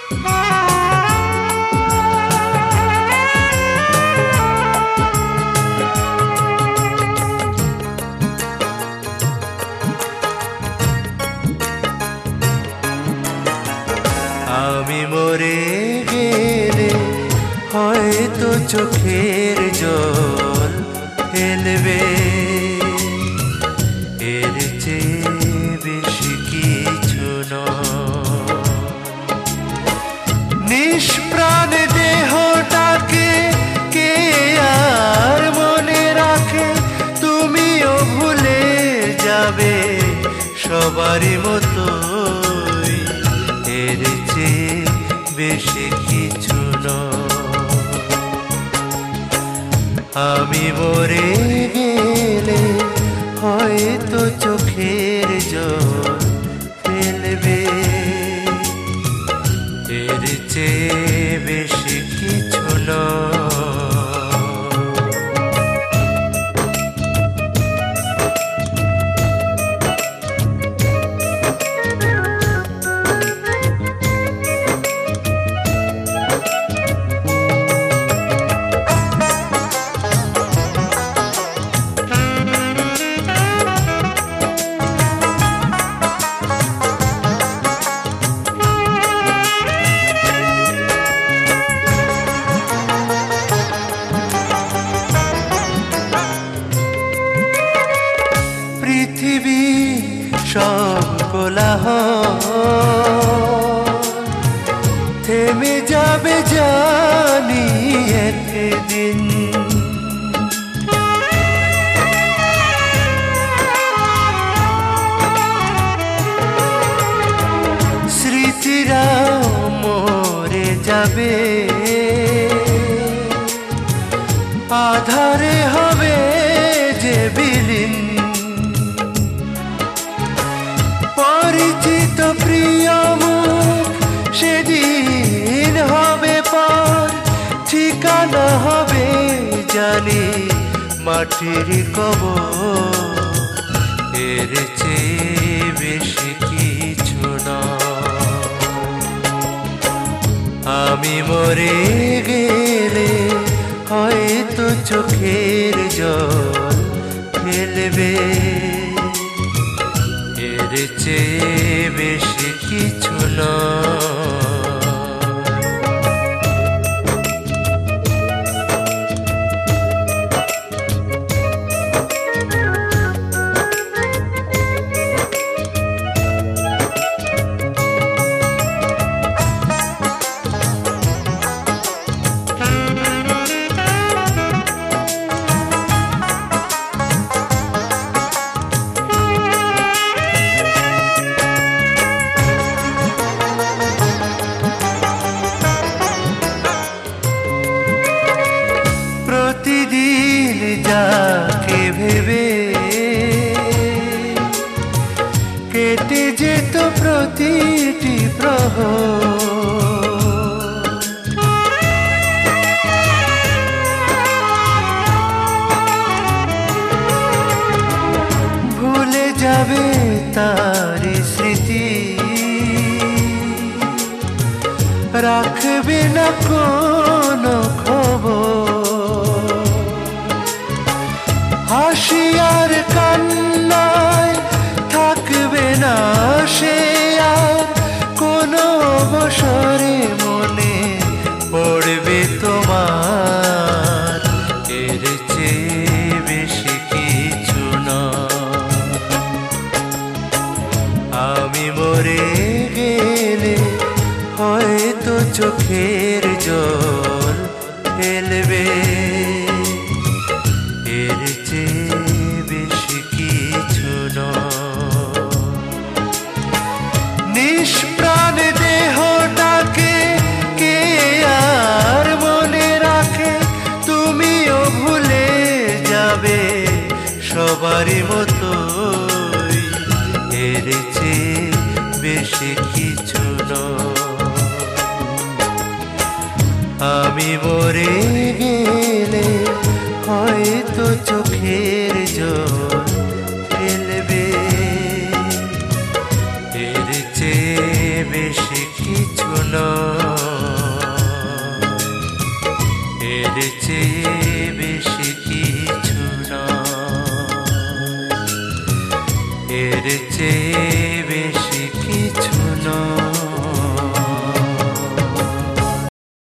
আমি মরে গেলে হয়তো চোখের জল ফেলবে, এর চেয়ে বেশি কিছু নয়। নিষ্প্রাণ দেহটাকে কে আর মনে রাখে, তুমিও ভুলে যাবে সবারই মতোই, এর চেয়ে বেশি কিছু নয়। আমি মরে গেলে হয়তো চোখের জল ফেলবে, এর চেয়ে বেশি কিছু নয়। পৃথিবী সব কোলাহল থেমে যাবে জানি একদিন, স্মৃতিরাও মরে যাবে, আধারে হবে যে বিলীন। পরিচিত প্রিয় মুখ সেদিন হবে পর, ঠিকানা হবে জানি মাটির কবর, এর চেয়ে বেশি কিছু নয়। আমি মরে গেলে হয়তো চোখের জল ফেলবে, এর চেয়ে বেশি কিছু নয়। প্রতিদিন যাকে ভেবে কেটে যেত প্রতিটি প্রহর, ভুলে যাবে তার স্মৃতি, রাখবে না কোনো খবর। হাসি আর কান্নায় থাকবে না সে আর কোনো অবসরে, মনে পড়বে তোমার, এর চেয়ে বেশি কিছু নয়। আমি মরে গেলে হয়তো চোখের জল ফেলবে, এর চেয়ে বেশি কিছু নয়। নিষ্প্রাণ দেহটাকে কে আর মনে রাখে, তুমিও ভুলে যাবে সবারই মতোই, এর চেয়ে বেশি কিছু নয়। আমি মরে গেলে হয়তো চোখের জল ফেলবে, এর চেয়ে বেশি কিছু নয়। এর চেয়ে বেশি কিছু না, এর চেয়ে